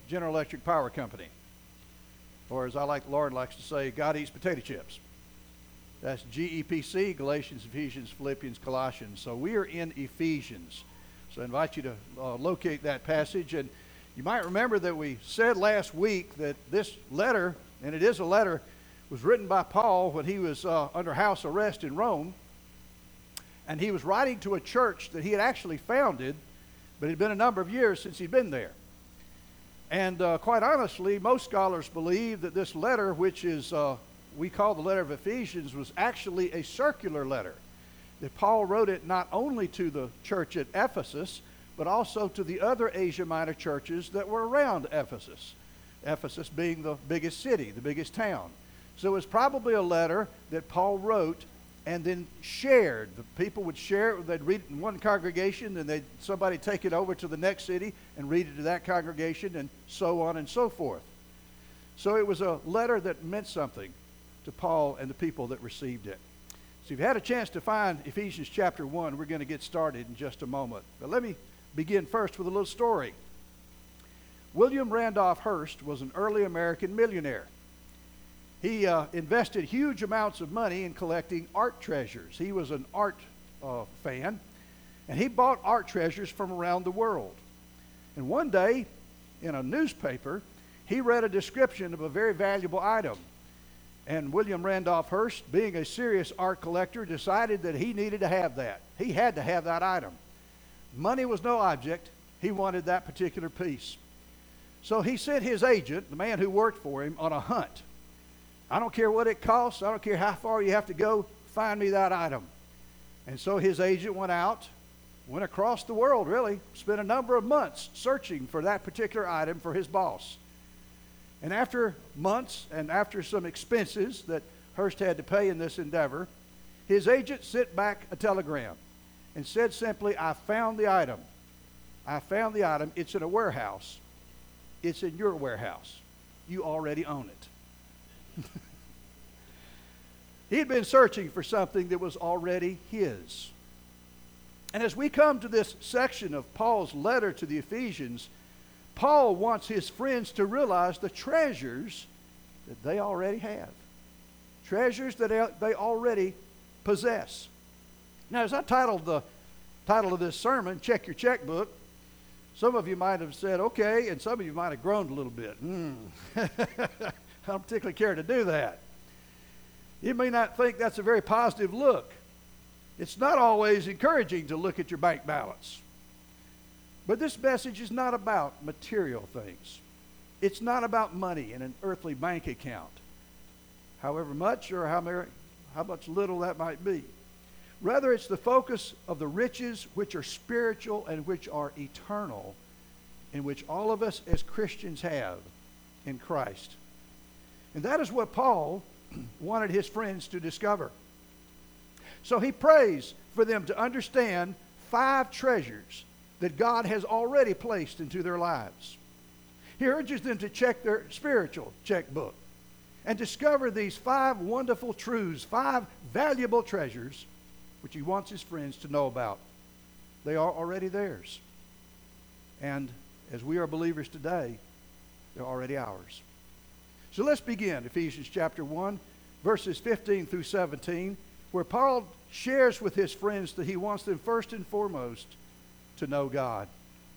General Electric Power Company. Or as Lauren likes to say, God eats potato chips. That's GEPC, Galatians, Ephesians, Philippians, Colossians. So we are in Ephesians. So I invite you to locate that passage. And you might remember that we said last week that this letter, and it is a letter, was written by Paul when he was under house arrest in Rome. And he was writing to a church that he had actually founded, but it had been a number of years since he'd been there. And quite honestly, most scholars believe that this letter, which is we call the letter of Ephesians, was actually a circular letter. That Paul wrote it not only to the church at Ephesus, but also to the other Asia Minor churches that were around Ephesus. Ephesus being the biggest city, the biggest town. So it was probably a letter that Paul wrote and then shared. The people would share it. They'd read it in one congregation, and somebody take it over to the next city and read it to that congregation, and so on and so forth. So it was a letter that meant something to Paul and the people that received it. So if you had a chance to find Ephesians chapter 1, we're going to get started in just a moment. But let me begin first with a little story. William Randolph Hearst was an early American millionaire. He invested huge amounts of money in collecting art treasures. He was an art fan, and he bought art treasures from around the world. And one day, in a newspaper, he read a description of a very valuable item. And William Randolph Hearst, being a serious art collector, decided that he needed to have that. He had to have that item. Money was no object. He wanted that particular piece. So he sent his agent, the man who worked for him, on a hunt. I don't care what it costs. I don't care how far you have to go. Find me that item. And so his agent went across the world, really, spent a number of months searching for that particular item for his boss. And after months and after some expenses that Hearst had to pay in this endeavor, his agent sent back a telegram and said simply, I found the item. I found the item. It's in a warehouse. It's in your warehouse. You already own it. He had been searching for something that was already his. And as we come to this section of Paul's letter to the Ephesians, Paul wants his friends to realize the treasures that they already have. Treasures that they already possess. Now, as I titled the title of this sermon, Check Your Checkbook, some of you might have said, okay, and some of you might have groaned a little bit. I don't particularly care to do that. You may not think that's a very positive look. It's not always encouraging to look at your bank balance. But this message is not about material things. It's not about money in an earthly bank account, however much or how much little that might be. Rather, it's the focus of the riches which are spiritual and which are eternal, in which all of us as Christians have in Christ. And that is what Paul wanted his friends to discover. So he prays for them to understand 5 treasures that God has already placed into their lives. He urges them to check their spiritual checkbook and discover these 5 wonderful truths, 5 valuable treasures, which he wants his friends to know about. They are already theirs. And as we are believers today, they're already ours. So let's begin Ephesians chapter 1, verses 15 through 17, where Paul shares with his friends that he wants them first and foremost to know God.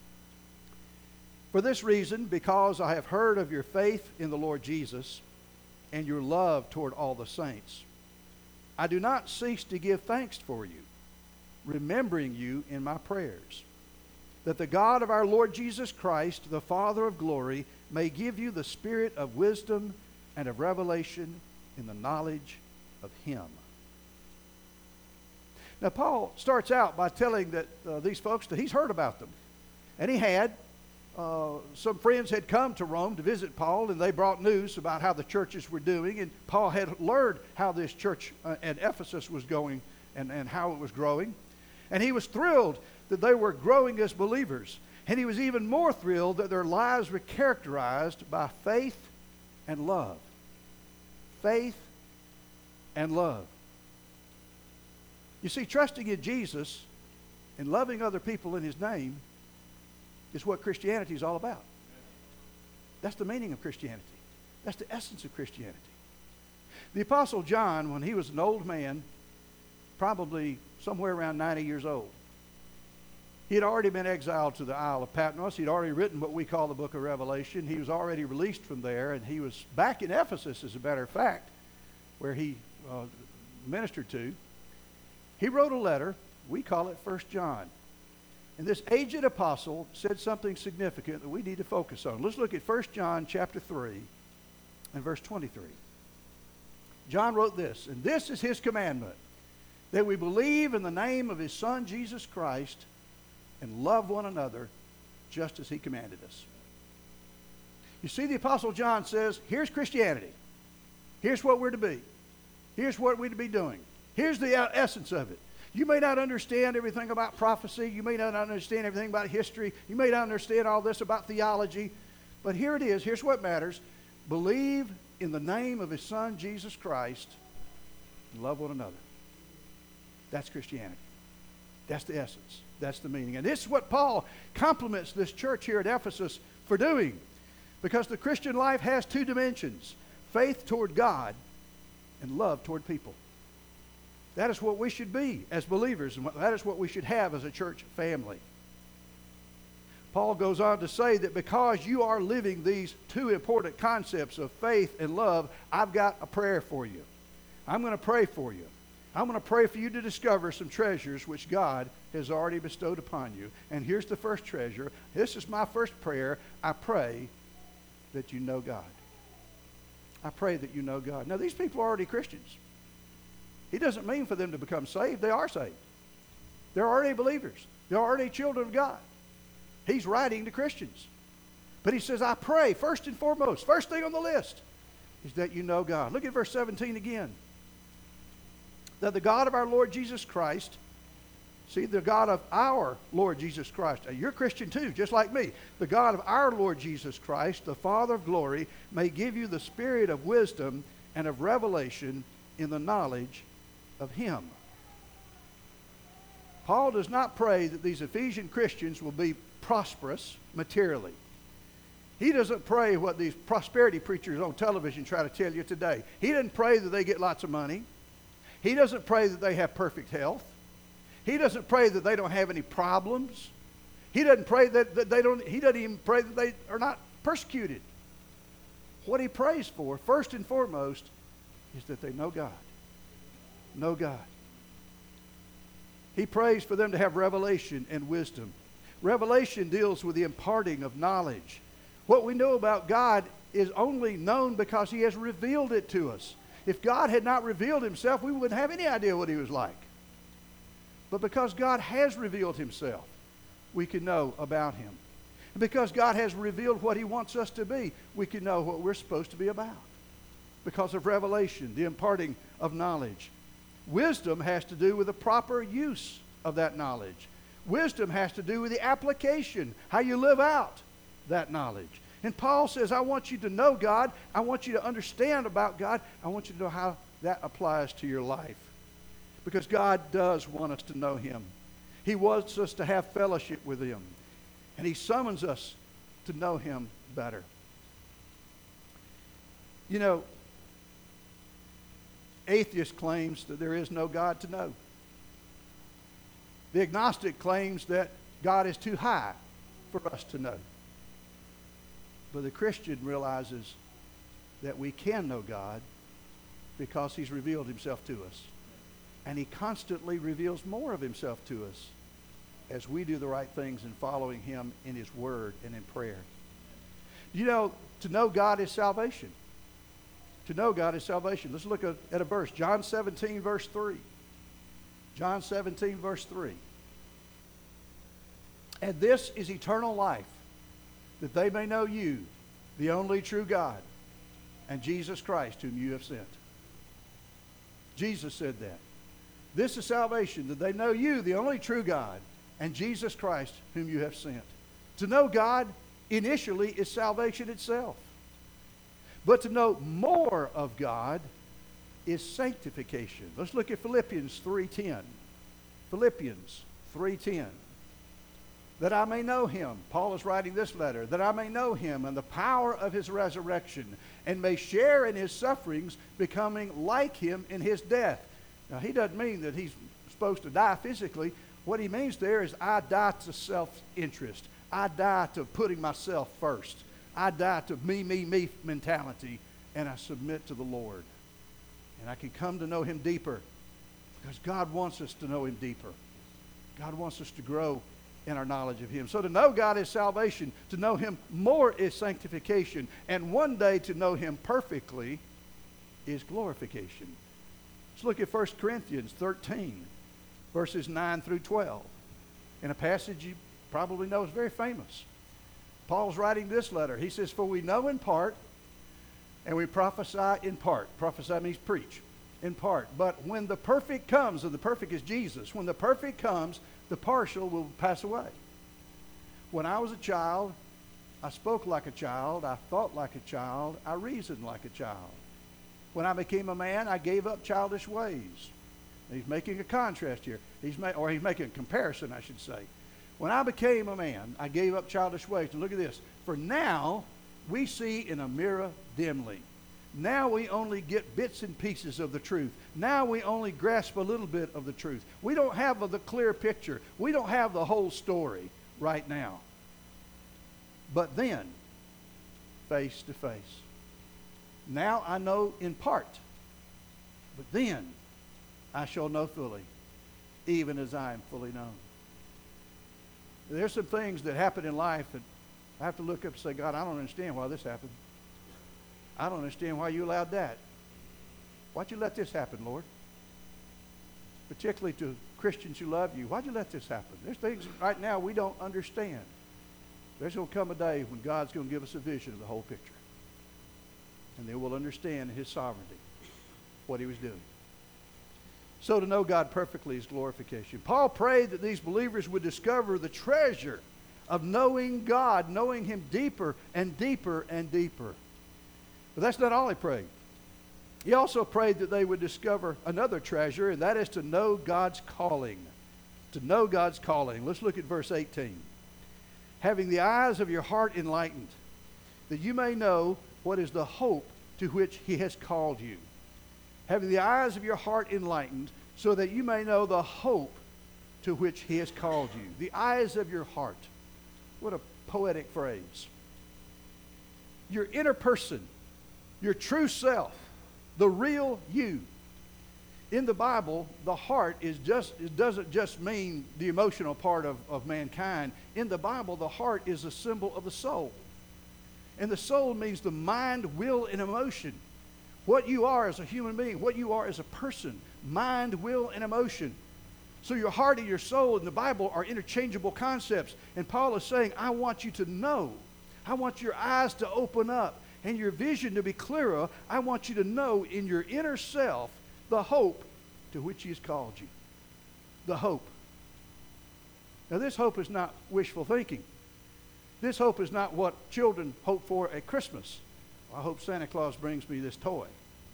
For this reason, because I have heard of your faith in the Lord Jesus and your love toward all the saints, I do not cease to give thanks for you, remembering you in my prayers, that the God of our Lord Jesus Christ, the Father of glory, may give you the spirit of wisdom and of revelation in the knowledge of him. Now, Paul starts out by telling these folks that he's heard about them. And he had. Some friends had come to Rome to visit Paul, and they brought news about how the churches were doing. And Paul had learned how this church at Ephesus was going and how it was growing. And he was thrilled that they were growing as believers. And he was even more thrilled that their lives were characterized by faith and love. Faith and love. You see, trusting in Jesus and loving other people in his name is what Christianity is all about. That's the meaning of Christianity. That's the essence of Christianity. The Apostle John, when he was an old man, probably somewhere around 90 years old, he had already been exiled to the Isle of Patmos. He'd already written what we call the book of Revelation. He was already released from there, and he was back in Ephesus, as a matter of fact, where he ministered to. He wrote a letter. We call it 1 John. And this aged apostle said something significant that we need to focus on. Let's look at 1 John chapter 3 and verse 23. John wrote this, and this is his commandment, that we believe in the name of his Son, Jesus Christ, and love one another just as he commanded us. You see, the Apostle John says, here's Christianity. Here's what we're to be. Here's what we're to be doing. Here's the essence of it. You may not understand everything about prophecy. You may not understand everything about history. You may not understand all this about theology. But here it is. Here's what matters. Believe in the name of his Son, Jesus Christ, and love one another. That's Christianity. That's the essence. That's the meaning. And this is what Paul compliments this church here at Ephesus for doing. Because the Christian life has two dimensions. Faith toward God and love toward people. That is what we should be as believers, and that is what we should have as a church family. Paul goes on to say that because you are living these two important concepts of faith and love, I've got a prayer for you. I'm going to pray for you. I'm going to pray for you to discover some treasures which God has already bestowed upon you. And here's the first treasure. This is my first prayer. I pray that you know God. I pray that you know God. Now, these people are already Christians. He doesn't mean for them to become saved. They are saved. They're already believers. They're already children of God. He's writing to Christians. But he says, I pray, first and foremost, first thing on the list is that you know God. Look at verse 17 again. That the God of our Lord Jesus Christ, see, the God of our Lord Jesus Christ, you're Christian too, just like me. The God of our Lord Jesus Christ, the Father of glory, may give you the spirit of wisdom and of revelation in the knowledge of him. Paul does not pray that these Ephesian Christians will be prosperous materially. He doesn't pray what these prosperity preachers on television try to tell you today. He doesn't pray that they get lots of money. He doesn't pray that they have perfect health. He doesn't pray that they don't have any problems. He doesn't pray that they don't. He doesn't even pray that they are not persecuted. What he prays for, first and foremost, is that they know God. Know God. He prays for them to have revelation and wisdom. Revelation deals with the imparting of knowledge. What we know about God is only known because he has revealed it to us. If God had not revealed himself, we wouldn't have any idea what he was like. But because God has revealed himself, we can know about him. And because God has revealed what he wants us to be, we can know what we're supposed to be about. Because of revelation, the imparting of knowledge. Wisdom has to do with the proper use of that knowledge. Wisdom has to do with the application, how you live out that knowledge. And Paul says, I want you to know God. I want you to understand about God. I want you to know how that applies to your life. Because God does want us to know him. He wants us to have fellowship with him. And he summons us to know him better. You know, atheist claims that there is no God to know. The agnostic claims that God is too high for us to know. But the Christian realizes that we can know God because he's revealed himself to us. And he constantly reveals more of himself to us as we do the right things in following him in his word and in prayer. You know, to know God is salvation. To know God is salvation. Let's look at a verse. John 17, verse 3. John 17, verse 3. And this is eternal life, that they may know you, the only true God, and Jesus Christ, whom you have sent. Jesus said that. This is salvation, that they know you, the only true God, and Jesus Christ, whom you have sent. To know God initially is salvation itself. But to know more of God is sanctification. Let's look at Philippians 3:10. Philippians 3:10. that I may know him. Paul is writing this letter, that I may know him and the power of his resurrection, and may share in his sufferings, becoming like him in his death. Now, he doesn't mean that he's supposed to die physically. What he means there is I die to self-interest. I die to putting myself first. I die to me mentality, and I submit to the Lord. And I can come to know him deeper, because God wants us to know him deeper. God wants us to grow in our knowledge of him. So to know God is salvation. To know him more is sanctification. And one day to know him perfectly is glorification. Let's look at 1 Corinthians 13, verses 9 through 12. In a passage you probably know is very famous. Paul's writing this letter. He says, for we know in part, and we prophesy in part. Prophesy means preach. In part. But when the perfect comes, and the perfect is Jesus, when the perfect comes, the partial will pass away. When I was a child, I spoke like a child, I thought like a child, I reasoned like a child. When I became a man, I gave up childish ways. He's making a contrast here. He's making a comparison, I should say. When I became a man, I gave up childish ways. And look at this. For now, we see in a mirror dimly. Now we only get bits and pieces of the truth. Now we only grasp a little bit of the truth. We don't have the clear picture. We don't have the whole story right now. But then, face to face. Now I know in part, but then I shall know fully, even as I am fully known. There's some things that happen in life that I have to look up and say, God, I don't understand why this happened. I don't understand why you allowed that. Why'd you let this happen, Lord? Particularly to Christians who love you. Why'd you let this happen? There's things right now we don't understand. There's going to come a day when God's going to give us a vision of the whole picture. And then we'll understand in his sovereignty what he was doing. So to know God perfectly is glorification. Paul prayed that these believers would discover the treasure of knowing God, knowing him deeper and deeper and deeper. But that's not all he prayed. He also prayed that they would discover another treasure, and that is to know God's calling. To know God's calling. Let's look at verse 18. Having the eyes of your heart enlightened, that you may know what is the hope to which he has called you. Having the eyes of your heart enlightened, so that you may know the hope to which he has called you. The eyes of your heart. What a poetic phrase. Your inner person, your true self, the real you. In the Bible, the heart it doesn't just mean the emotional part of mankind. In the Bible, the heart is a symbol of the soul. And the soul means the mind, will, and emotion. What you are as a human being, what you are as a person, mind, will, and emotion. So your heart and your soul in the Bible are interchangeable concepts. And Paul is saying, I want you to know. I want your eyes to open up and your vision to be clearer. I want you to know in your inner self the hope to which he has called you. The hope. Now this hope is not wishful thinking. This hope is not what children hope for at Christmas. I hope Santa Claus brings me this toy.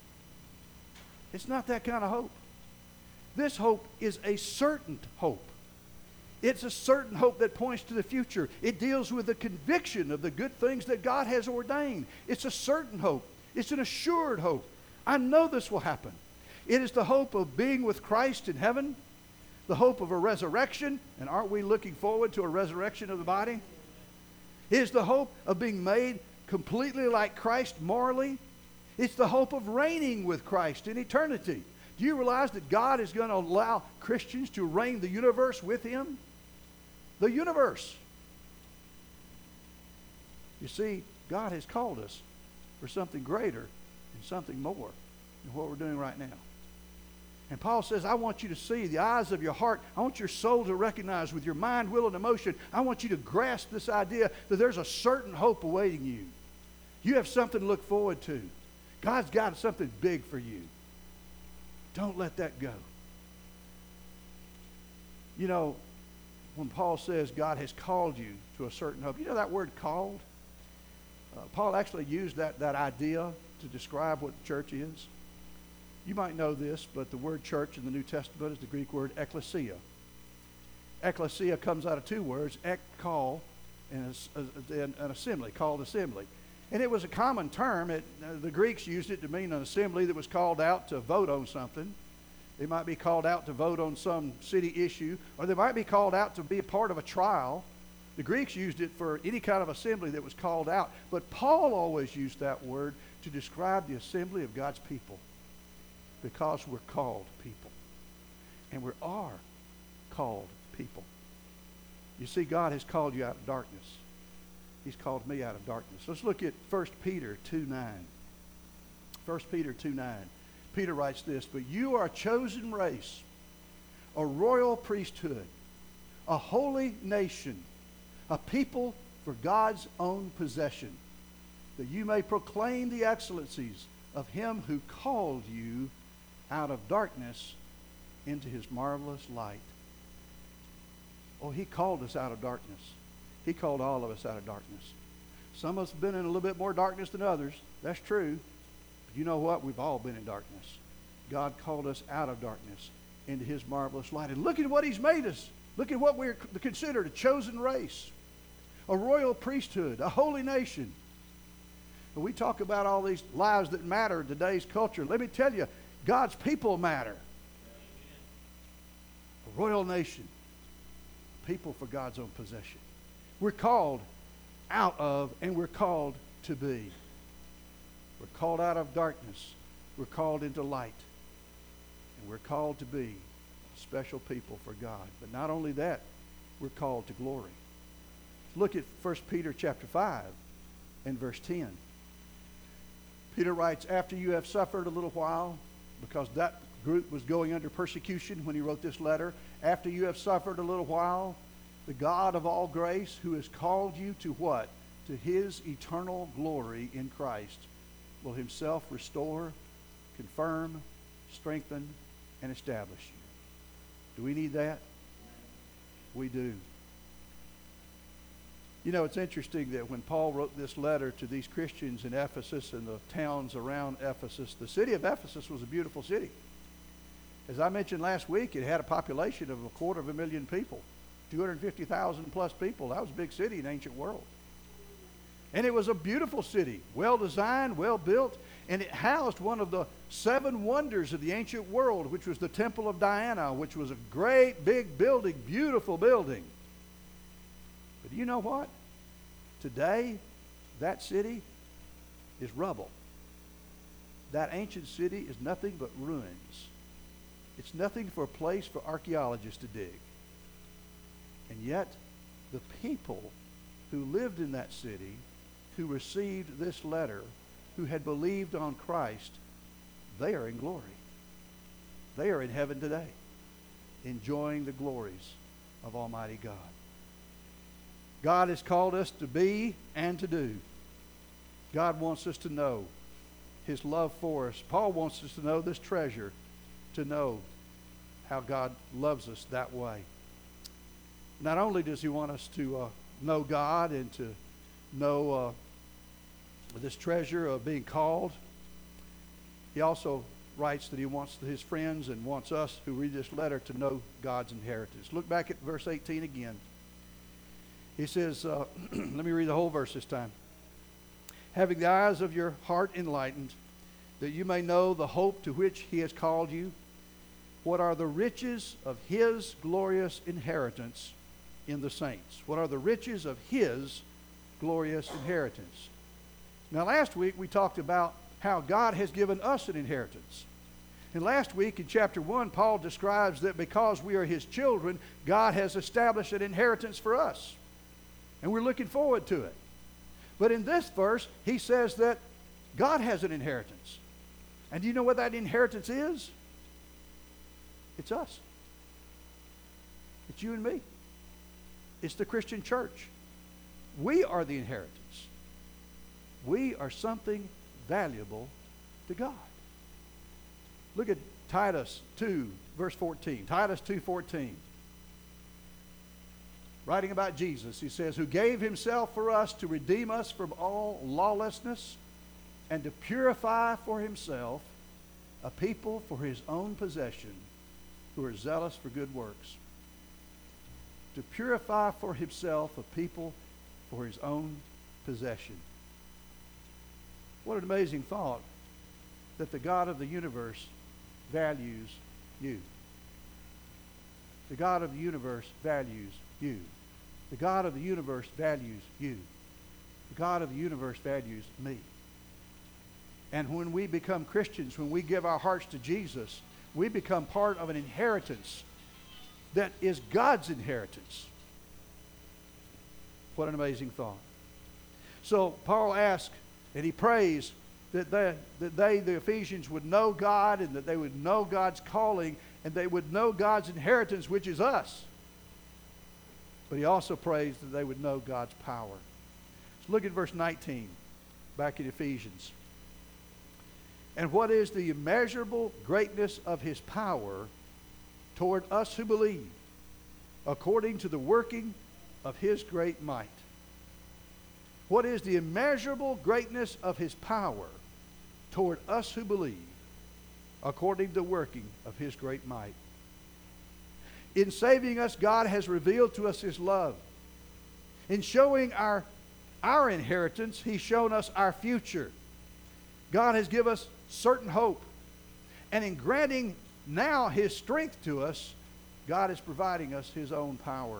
It's not that kind of hope. This hope is a certain hope. It's a certain hope that points to the future. It deals with the conviction of the good things that God has ordained. It's a certain hope. It's an assured hope. I know this will happen. It is the hope of being with Christ in heaven, the hope of a resurrection, and aren't we looking forward to a resurrection of the body? It is the hope of being made completely like Christ morally. It's the hope of reigning with Christ in eternity. Do you realize that God is going to allow Christians to reign the universe with him? The universe. You see, God has called us for something greater and something more than what we're doing right now. And Paul says, I want you to see the eyes of your heart. I want your soul to recognize with your mind, will, and emotion. I want you to grasp this idea that there's a certain hope awaiting you. You have something to look forward to. God's got something big for you. Don't let that go. You know, when Paul says God has called you to a certain hope, you know that word called? Paul actually used that idea to describe what the church is. You might know this, but the word church in the New Testament is the Greek word ekklesia. Ecclesia comes out of two words, ek, call, and an assembly, called assembly. And it was a common term. The Greeks used it to mean an assembly that was called out to vote on something. They might be called out to vote on some city issue, or they might be called out to be a part of a trial. The Greeks used it for any kind of assembly that was called out. But Paul always used that word to describe the assembly of God's people, because we're called people. And we are called people. You see, God has called you out of darkness. He's called me out of darkness. Let's look at 1 Peter 2:9. 1 Peter 2:9. Peter writes this, "But you are a chosen race, a royal priesthood, a holy nation, a people for God's own possession, that you may proclaim the excellencies of him who called you out of darkness into his marvelous light." Oh, he called us out of darkness. He called all of us out of darkness. Some of us have been in a little bit more darkness than others. That's true. But you know what? We've all been in darkness. God called us out of darkness into his marvelous light. And look at what he's made us. Look at what we're considered: a chosen race, a royal priesthood, a holy nation. When we talk about all these lives that matter in today's culture, let me tell you, God's people matter. A royal nation, a people for God's own possession. We're called out of, and we're called to be. We're called out of darkness. We're called into light. And we're called to be a special people for God. But not only that, we're called to glory. Look at 1 Peter chapter 5 and verse 10. Peter writes, "After you have suffered a little while," because that group was going under persecution when he wrote this letter. "After you have suffered a little while, the God of all grace, who has called you to what? To his eternal glory in Christ, will himself restore, confirm, strengthen, and establish you." Do we need that? We do. You know, it's interesting that when Paul wrote this letter to these Christians in Ephesus and the towns around Ephesus, the city of Ephesus was a beautiful city. As I mentioned last week, it had a population of 250,000 people. 250,000 plus people. That was a big city in the ancient world. And it was a beautiful city, well designed, well built, and it housed one of the 7 wonders of the ancient world, which was the Temple of Diana, which was a great big building, beautiful building. But you know what? Today, that city is rubble. That ancient city is nothing but ruins. It's nothing for a place for archaeologists to dig. And yet, the people who lived in that city, who received this letter, who had believed on Christ, they are in glory. They are in heaven today, enjoying the glories of Almighty God. God has called us to be and to do. God wants us to know his love for us. Paul wants us to know this treasure, to know how God loves us that way. Not only does he want us to know God and to know this treasure of being called, he also writes that he wants his friends and wants us who read this letter to know God's inheritance. Look back at verse 18 again. He says, let me read the whole verse this time. "Having the eyes of your heart enlightened, that you may know the hope to which he has called you, what are the riches of his glorious inheritance in the saints." What are the riches of his glorious inheritance? Now, last week we talked about how God has given us an inheritance. And last week in chapter 1, Paul describes that because we are his children, God has established an inheritance for us. And we're looking forward to it. But in this verse, he says that God has an inheritance. And do you know what that inheritance is? It's us. It's you and me. It's the Christian church. We are the inheritance. We are something valuable to God. Look at Titus 2, verse 14. Titus 2:14. Writing about Jesus, he says, "Who gave himself for us to redeem us from all lawlessness and to purify for himself a people for his own possession who are zealous for good works." to purify for himself a people for his own possession. What an amazing thought that the God of the universe values you. The God of the universe values you. The God of the universe values you. The God of the universe values me. And when we become Christians, when we give our hearts to Jesus, we become part of an inheritance that is God's inheritance. What an amazing thought. So Paul asks and he prays that they, the Ephesians, would know God and that they would know God's calling and they would know God's inheritance, which is us. But he also prays that they would know God's power. So look at verse 19 back in Ephesians. And what is the immeasurable greatness of his power toward us who believe, according to the working of his great might? What is the immeasurable greatness of his power toward us who believe, according to the working of his great might? In saving us, God has revealed to us his love. In showing our inheritance, he's shown us our future. God has given us certain hope. And in granting now his strength to us, God is providing us his own power.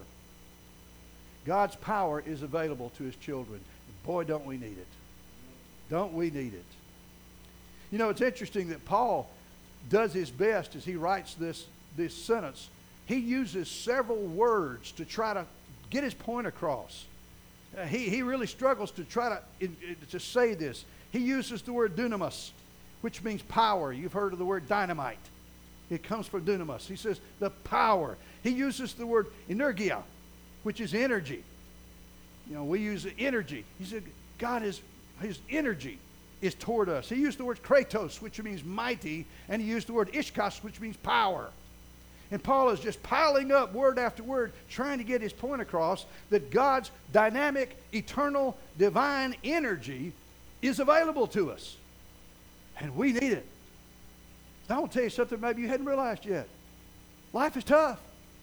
God's power is available to his children. Boy, don't we need it. Don't we need it. You know, it's interesting that Paul does his best as he writes this sentence. He uses several words to try to get his point across. He really struggles to try to say this. He uses the word dunamis, which means power. You've heard of the word dynamite. It comes from dunamis. He says the power. He uses the word energia, which is energy. You know, we use energy. He said his energy is toward us. He used the word kratos, which means mighty, and he used the word ishkos, which means power. And Paul is just piling up word after word, trying to get his point across that God's dynamic, eternal, divine energy is available to us. And we need it. I want to tell you something maybe you hadn't realized yet. Life is tough.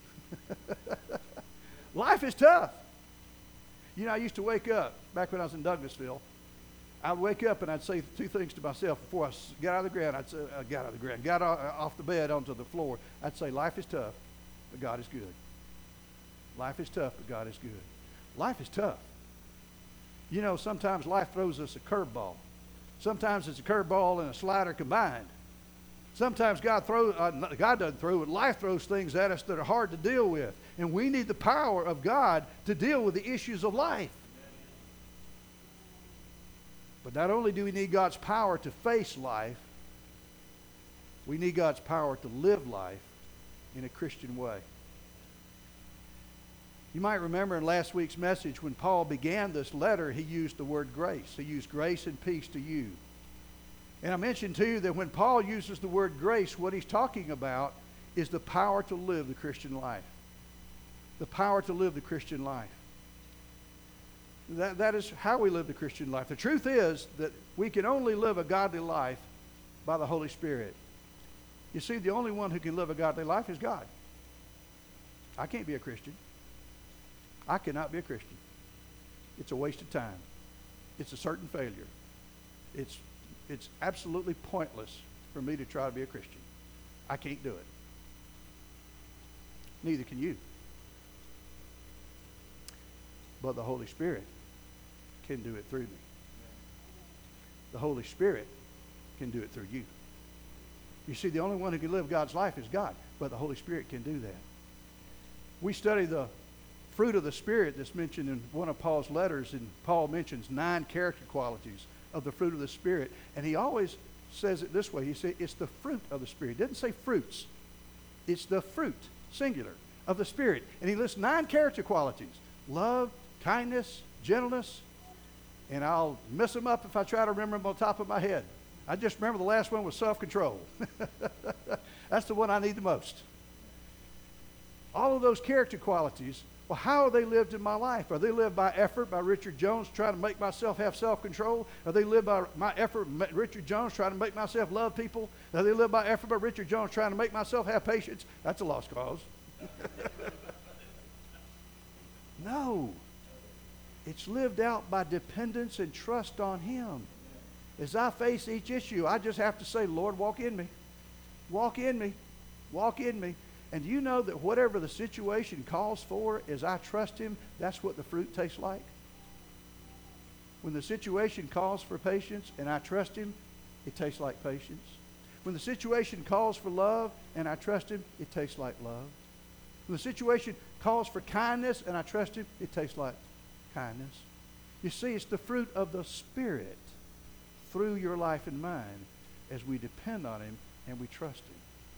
Life is tough. You know, I used to wake up, back when I was in Douglasville, I'd wake up and I'd say two things to myself before I got out of the ground. I'd say, got off the bed onto the floor. I'd say, life is tough, but God is good. Life is tough, but God is good. Life is tough. You know, sometimes life throws us a curveball. Sometimes it's a curveball and a slider combined. Sometimes God doesn't throw it. Life throws things at us that are hard to deal with. And we need the power of God to deal with the issues of life. But not only do we need God's power to face life, we need God's power to live life in a Christian way. You might remember in last week's message when Paul began this letter, he used the word grace. He used grace and peace to you. And I mentioned to you that when Paul uses the word grace, what he's talking about is the power to live the Christian life. The power to live the Christian life. That is how we live the Christian life. The truth is that we can only live a godly life by the Holy Spirit. You see, the only one who can live a godly life is God. I can't be a Christian. I cannot be a Christian. It's a waste of time. It's a certain failure. It's absolutely pointless for me to try to be a Christian. I can't do it. Neither can you. But the Holy Spirit can do it through me. The Holy Spirit can do it through you. You see, the only one who can live God's life is God, but the Holy Spirit can do that. We study the fruit of the Spirit that's mentioned in one of Paul's letters, and Paul mentions 9 character qualities of the fruit of the Spirit, and he always says it this way. He says it's the fruit of the Spirit. He doesn't say fruits. It's the fruit, singular, of the Spirit. And he lists 9 character qualities: love, kindness, gentleness, and I'll mess them up if I try to remember them on top of my head. I just remember the last one was self-control. That's the one I need the most. All of those character qualities, well, how are they lived in my life? Are they lived by effort, by Richard Jones trying to make myself have self-control? Are they lived by my effort, Richard Jones trying to make myself love people? Are they lived by effort by Richard Jones trying to make myself have patience? That's a lost cause. No. It's lived out by dependence and trust on Him. As I face each issue, I just have to say, Lord, walk in me. Walk in me. Walk in me. And do you know that whatever the situation calls for, as I trust Him, that's what the fruit tastes like? When the situation calls for patience and I trust Him, it tastes like patience. When the situation calls for love and I trust Him, it tastes like love. When the situation calls for kindness and I trust Him, it tastes like kindness. You see, it's the fruit of the Spirit through your life and mine as we depend on Him and we trust Him.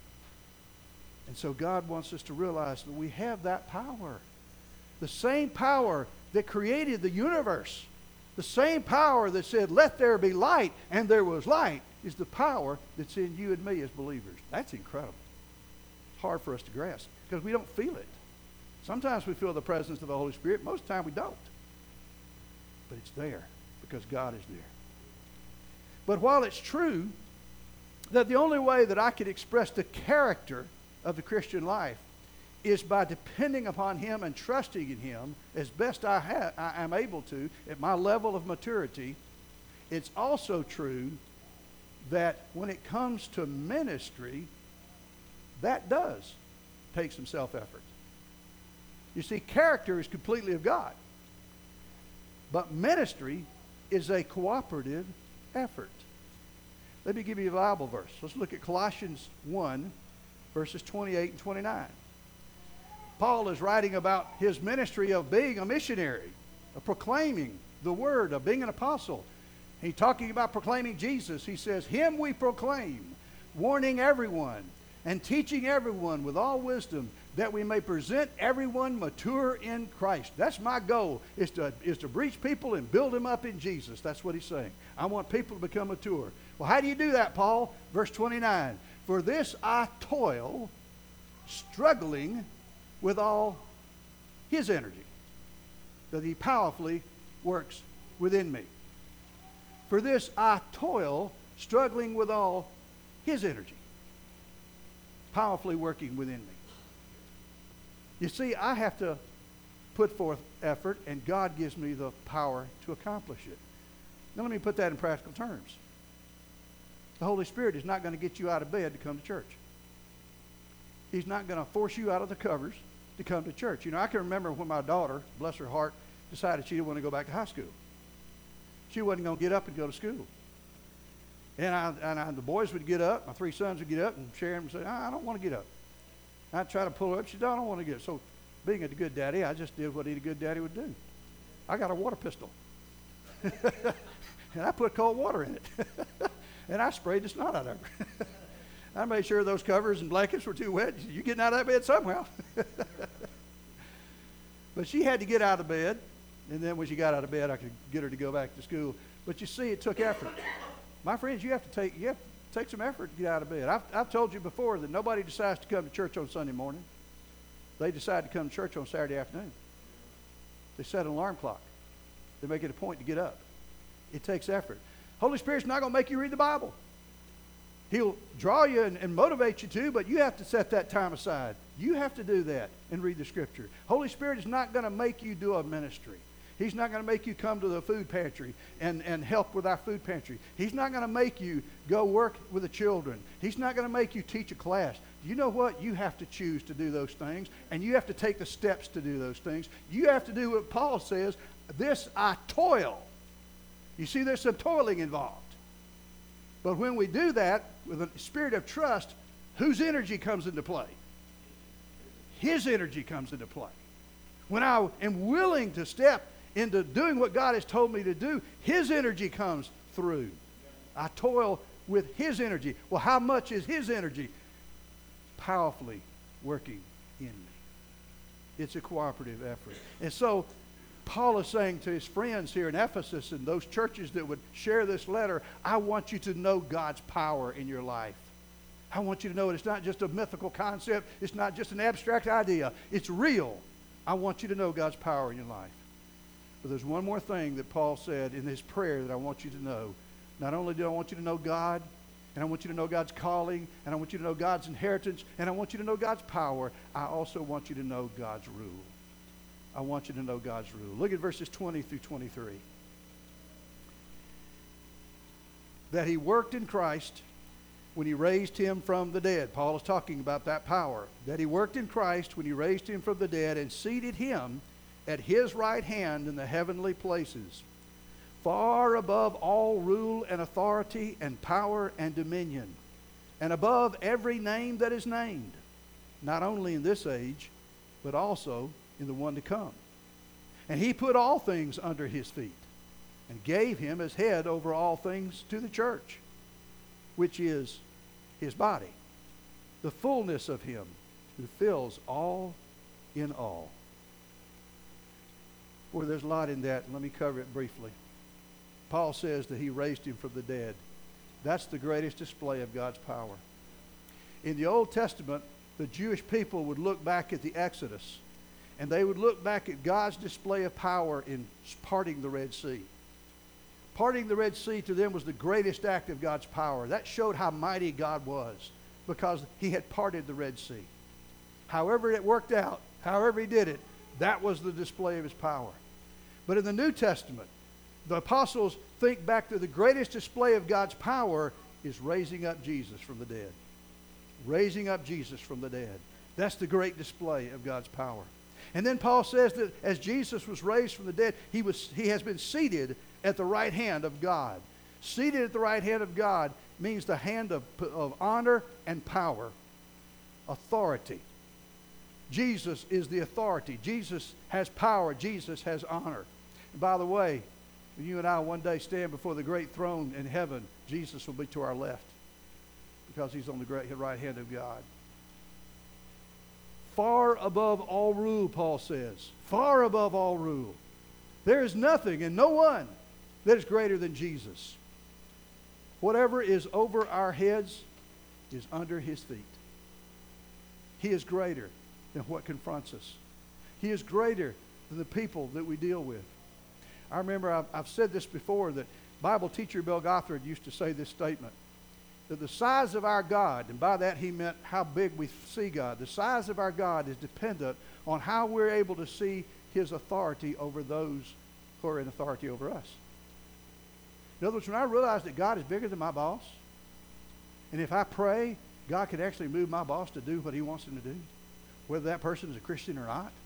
And so God wants us to realize that we have that power. The same power that created the universe, the same power that said, let there be light, and there was light, is the power that's in you and me as believers. That's incredible. It's hard for us to grasp because we don't feel it. Sometimes we feel the presence of the Holy Spirit. Most of the time we don't. But it's there because God is there. But while it's true that the only way that I can express the character of the Christian life is by depending upon Him and trusting in Him as best I am able to at my level of maturity, it's also true that when it comes to ministry, that does take some self-effort. You see, character is completely of God. But ministry is a cooperative effort. Let me give you a Bible verse. Let's look at Colossians 1, verses 28 and 29. Paul is writing about his ministry of being a missionary, of proclaiming the word, of being an apostle. He's talking about proclaiming Jesus. He says, Him we proclaim, warning everyone and teaching everyone with all wisdom, that we may present everyone mature in Christ. That's my goal, is to reach people and build them up in Jesus. That's what he's saying. I want people to become mature. Well, how do you do that, Paul? Verse 29. For this I toil, struggling with all His energy, that He powerfully works within me. For this I toil, struggling with all His energy, powerfully working within me. You see, I have to put forth effort, and God gives me the power to accomplish it. Now let me put that in practical terms. The Holy Spirit is not going to get you out of bed to come to church. He's not going to force you out of the covers to come to church. You know, I can remember when my daughter, bless her heart, decided she didn't want to go back to high school. She wasn't going to get up and go to school. And the boys would get up, my three sons would get up, and Sharon would say, I don't want to get up. I'd try to pull her up. She said, I don't want to get up. So being a good daddy, I just did what any good daddy would do. I got a water pistol. And I put cold water in it. And I sprayed the snot out of her. I made sure those covers and blankets were too wet. You're getting out of that bed somehow. But she had to get out of bed. And then when she got out of bed, I could get her to go back to school. But you see, it took effort. My friends, you have to take some effort to get out of bed. I've told you before that nobody decides to come to church on Sunday morning. They decide to come to church on Saturday afternoon. They set an alarm clock. They make it a point to get up. It takes effort. Holy Spirit's not going to make you read the Bible. He'll draw you and motivate you to, but you have to set that time aside. You have to do that and read the Scripture. Holy Spirit is not going to make you do a ministry. He's not going to make you come to the food pantry and help with our food pantry. He's not going to make you go work with the children. He's not going to make you teach a class. You know what? You have to choose to do those things, and you have to take the steps to do those things. You have to do what Paul says, this I toil. You see, there's some toiling involved. But when we do that with a spirit of trust, whose energy comes into play? His energy comes into play. When I am willing to step into doing what God has told me to do, His energy comes through. I toil with His energy. Well, how much is His energy? Powerfully working in me. It's a cooperative effort. And so Paul is saying to his friends here in Ephesus and those churches that would share this letter, I want you to know God's power in your life. I want you to know it's not just a mythical concept. It's not just an abstract idea. It's real. I want you to know God's power in your life. But there's one more thing that Paul said in his prayer that I want you to know. Not only do I want you to know God, and I want you to know God's calling, and I want you to know God's inheritance, and I want you to know God's power, I also want you to know God's rule. I want you to know God's rule. Look at verses 20 through 23. That he worked in Christ when he raised him from the dead. Paul is talking about that power. That he worked in Christ when he raised him from the dead and seated him at his right hand in the heavenly places, far above all rule and authority and power and dominion, and above every name that is named, not only in this age, but also in the one to come. And he put all things under his feet, and gave him as head over all things to the church, which is his body, the fullness of him who fills all in all. Boy, there's a lot in that. Let me cover it briefly. Paul says that he raised him from the dead. That's the greatest display of God's power. In the Old Testament, the Jewish people would look back at the Exodus, and they would look back at God's display of power in parting the Red Sea. Parting the Red Sea to them was the greatest act of God's power. That showed how mighty God was, because he had parted the Red Sea. However it worked out, however he did it, that was the display of his power. But in the New Testament, the apostles think back to the greatest display of God's power is raising up Jesus from the dead. Raising up Jesus from the dead. That's the great display of God's power. And then Paul says that as Jesus was raised from the dead, he has been seated at the right hand of God. Seated at the right hand of God means the hand of honor and power, authority. Jesus is the authority. Jesus has power. Jesus has honor. And by the way, when you and I one day stand before the great throne in heaven, Jesus will be to our left, because he's on the great right hand of God. Far above all rule, Paul says. Far above all rule. There is nothing and no one that is greater than Jesus. Whatever is over our heads is under his feet. He is greater than what confronts us. He is greater than the people that we deal with. I remember I've said this before, that Bible teacher Bill Gothard used to say this statement, that the size of our God, and by that he meant how big we see God, the size of our God is dependent on how we're able to see his authority over those who are in authority over us. In other words, when I realize that God is bigger than my boss, and if I pray, God can actually move my boss to do what he wants him to do, whether that person is a Christian or not.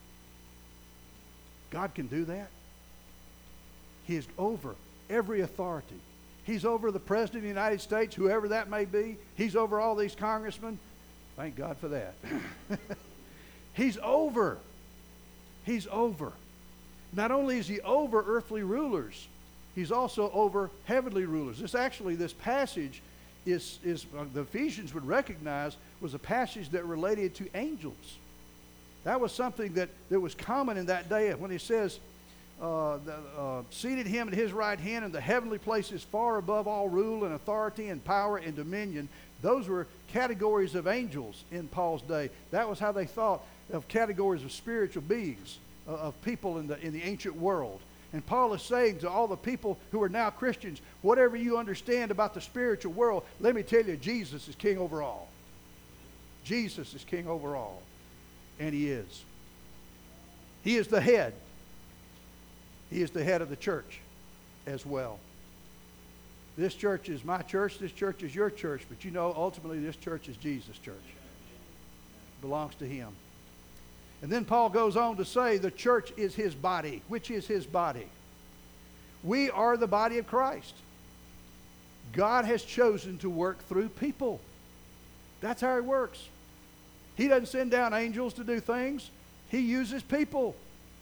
God can do that. He is over every authority. He's over the President of the United States, whoever that may be. He's over all these congressmen. Thank God for that. He's over. He's over. Not only is he over earthly rulers, he's also over heavenly rulers. This passage is the Ephesians would recognize was a passage that related to angels. That was something that was common in that day when he says, seated him at his right hand in the heavenly places far above all rule and authority and power and dominion. Those were categories of angels in Paul's day. That was how they thought of categories of spiritual beings, of people in the ancient world. And Paul is saying to all the people who are now Christians, whatever you understand about the spiritual world, let me tell you, Jesus is king over all. Jesus is king over all. And he is. He is the head. He is the head of the church as well. This church is my church. This church is your church. But you know, ultimately, this church is Jesus' church. It belongs to him. And then Paul goes on to say the church is his body. Which is his body? We are the body of Christ. God has chosen to work through people. That's how he works. He doesn't send down angels to do things. He uses people.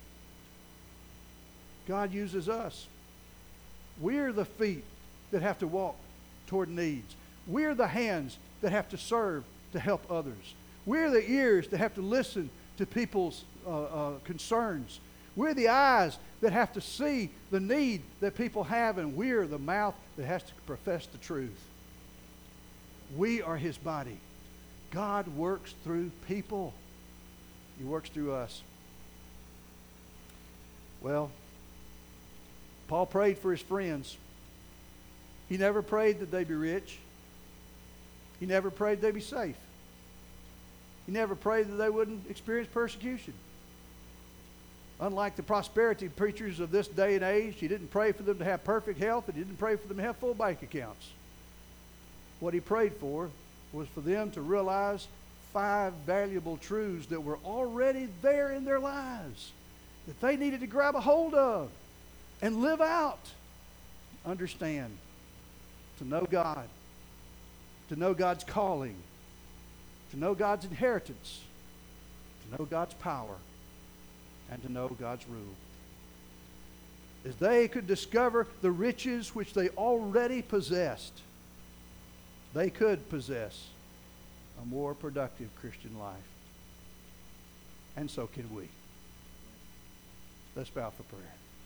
God uses us. We're the feet that have to walk toward needs. We're the hands that have to serve to help others. We're the ears that have to listen to people's concerns. We're the eyes that have to see the need that people have, and we're the mouth that has to profess the truth. We are his body. God works through people. He works through us. Well, Paul prayed for his friends. He never prayed that they be rich. He never prayed they be safe. He never prayed that they wouldn't experience persecution. Unlike the prosperity preachers of this day and age, he didn't pray for them to have perfect health, and he didn't pray for them to have full bank accounts. What he prayed for was for them to realize 5 valuable truths that were already there in their lives that they needed to grab a hold of and live out. Understand, to know God, to know God's calling, to know God's inheritance, to know God's power, and to know God's rule. As they could discover the riches which they already possessed, they could possess a more productive Christian life. And so can we. Let's bow for prayer.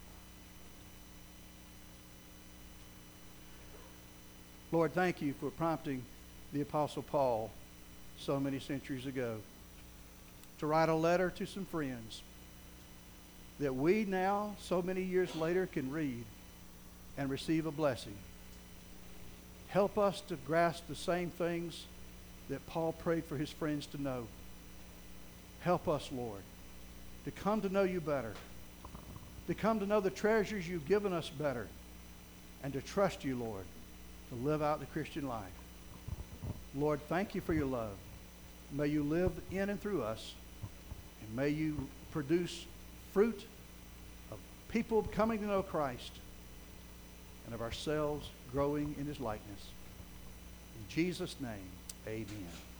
Lord, thank you for prompting the Apostle Paul so many centuries ago to write a letter to some friends that we now, so many years later, can read and receive a blessing. Help us to grasp the same things that Paul prayed for his friends to know. Help us, Lord, to come to know you better, to come to know the treasures you've given us better, and to trust you, Lord, to live out the Christian life. Lord, thank you for your love. May you live in and through us, and may you produce fruit of people coming to know Christ and of ourselves growing in his likeness. In Jesus' name, amen.